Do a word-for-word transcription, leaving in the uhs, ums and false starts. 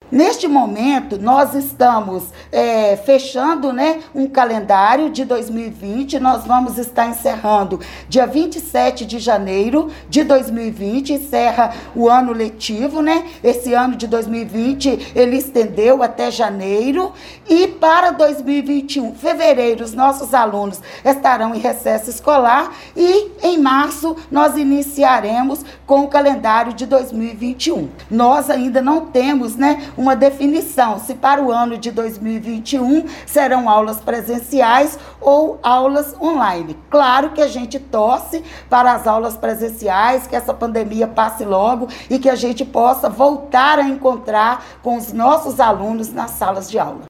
Neste momento, nós estamos é, fechando, né, um calendário de dois mil e vinte, nós vamos estar encerrando dia vinte e sete de janeiro de dois mil e vinte, encerra o ano letivo, né? Esse ano de dois mil e vinte, ele estendeu até janeiro, e para dois mil e vinte e um, fevereiro, os nossos alunos estarão em recesso escolar, e em março nós iniciaremos com o calendário de dois mil e vinte e um. Nós ainda não temos, né, uma definição se para o ano de dois mil e vinte e um serão aulas presenciais ou aulas online. Claro que a gente torce para as aulas presenciais, que essa pandemia passe logo e que a gente possa voltar a encontrar com os nossos alunos nas salas de aula.